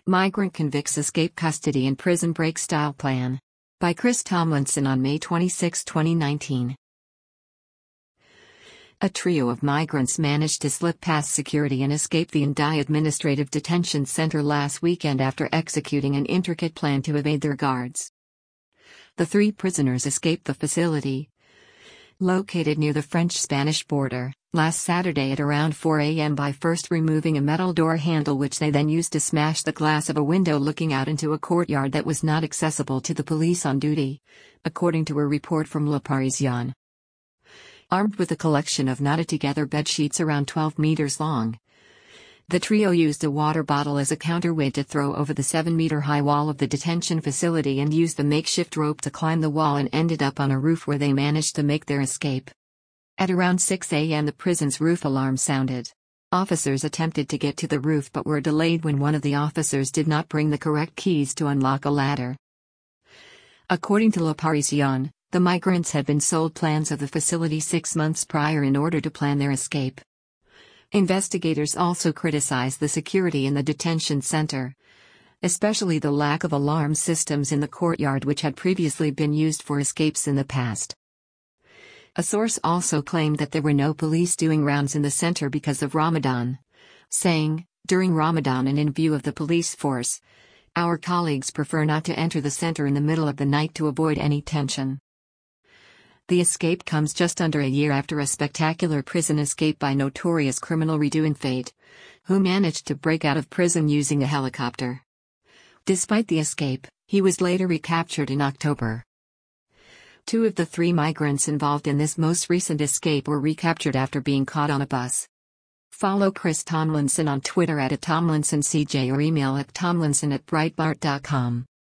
Migrant convicts escape custody in prison break style plan. By Chris Tomlinson on May 26, 2019. A trio of migrants managed to slip past security and escape the Ndai Administrative Detention Center last weekend after executing an intricate plan to evade their guards. The three prisoners escaped the facility, located near the French-Spanish border, last Saturday at around 4 a.m. by first removing a metal door handle which they then used to smash the glass of a window looking out into a courtyard that was not accessible to the police on duty, according to a report from Le Parisien. Armed with a collection of knotted-together bedsheets around 12 meters long, the trio used a water bottle as a counterweight to throw over the 7-meter-high wall of the detention facility and used the makeshift rope to climb the wall and ended up on a roof where they managed to make their escape. At around 6 a.m. the prison's roof alarm sounded. Officers attempted to get to the roof but were delayed when one of the officers did not bring the correct keys to unlock a ladder. According to Le Parisien, the migrants had been sold plans of the facility 6 months prior in order to plan their escape. Investigators also criticized the security in the detention center, especially the lack of alarm systems in the courtyard which had previously been used for escapes in the past. A source also claimed that there were no police doing rounds in the center because of Ramadan, saying, "During Ramadan and in view of the police force, our colleagues prefer not to enter the center in the middle of the night to avoid any tension." The escape comes just under a year after a spectacular prison escape by notorious criminal Redouane Faïd, who managed to break out of prison using a helicopter. Despite the escape, he was later recaptured in October. 2 of the 3 migrants involved in this most recent escape were recaptured after being caught on a bus. Follow Chris Tomlinson on Twitter @TomlinsonCJ or email at tomlinson@breitbart.com.